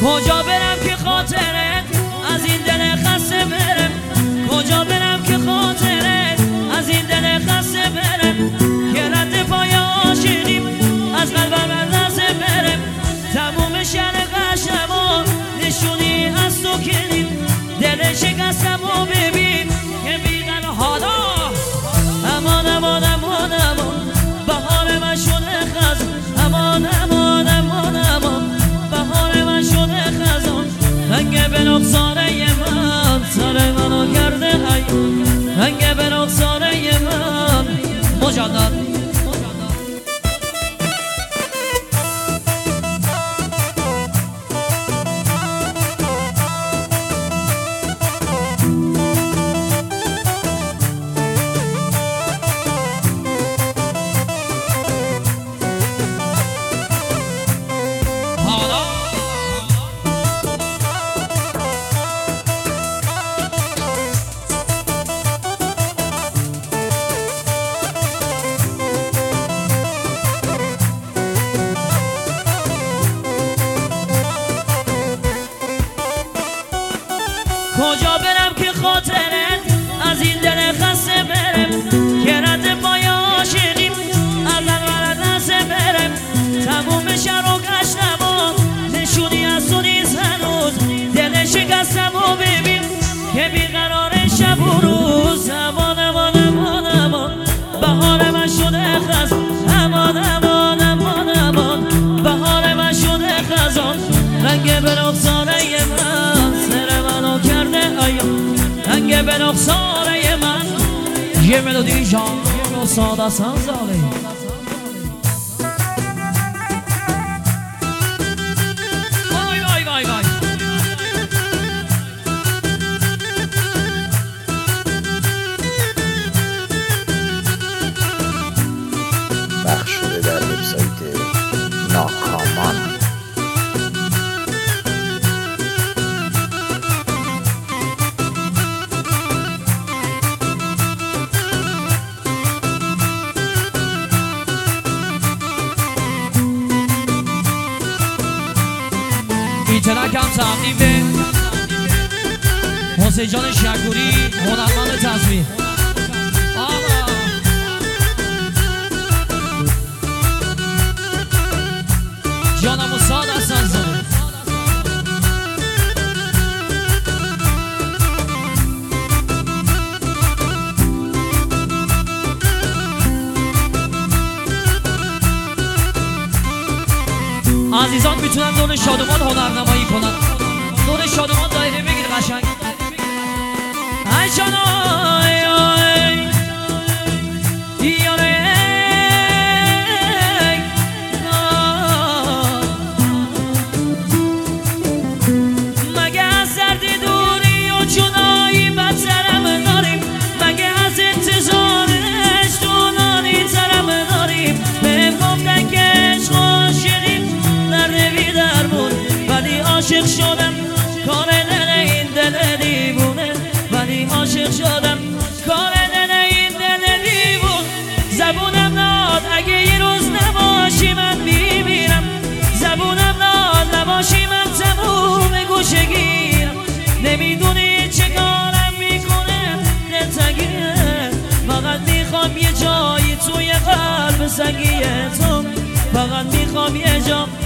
کجا برم که خاطرت از این دل خسته برم، کجا برم که خاطرت از این دل خسته برم، که رد پای عاشقیم از قلبم لرزه برم. تموم شهر قشنم و نشونی از تو کنیم، دل شکستم و ببین که بیغن حالا. امان امان امان امان بهار من شده خزان، امان امان امان امان بهار من شده خزان. رنگ به رخساره من سر منو کرده ای، رنگ به رخساره من مجدد. کجا برم که خاطرت از این دل خسته برم، که رد پای عاشقیم از اول دسته برم. تموم شهر و گشتم و نشونی از تو نیست هنوز، دل شکستم و ببین که بیقرار شب و روز. امان امان امان امان بهار من شده خزان، امان امان امان امان بهار من شده خزان. رنگ به رخساره من سر منو کرده ایا، رنگ به رخساره من یه ملودی جان رو ساده سنزاله. وای وای وای وای پخش شده در وبسایت ناکامان. این ترک هم تقدیم به حسین جان شکوری، هنرمند تصویر. جانم استاد حسن زاده. عزیزان میتونن دور شادمان هنرنمایی کنن، دور شادمان دایره بگیر قشنگ. ای جانای یاره مگه از دردی دوری و جدایی بدترم داریم، مگه از انتظارش دونانی ترم داریم. بهم گفتن که عشق عاشقیم نرمی درمون، ولی عاشق شدم کار دل این دل دیوونه، ولی عاشق شدم کار دل این دل دیوون. زبونم ناد اگه یه روز نباشی من میمیرم، زبونم ناد نباشی من تموم گوشه گیرم. نمیدونی چه کارم میکنه دلتنگیه، فقط میخوام یه جایی توی قلب سنگیه تو، فقط میخوام یه جا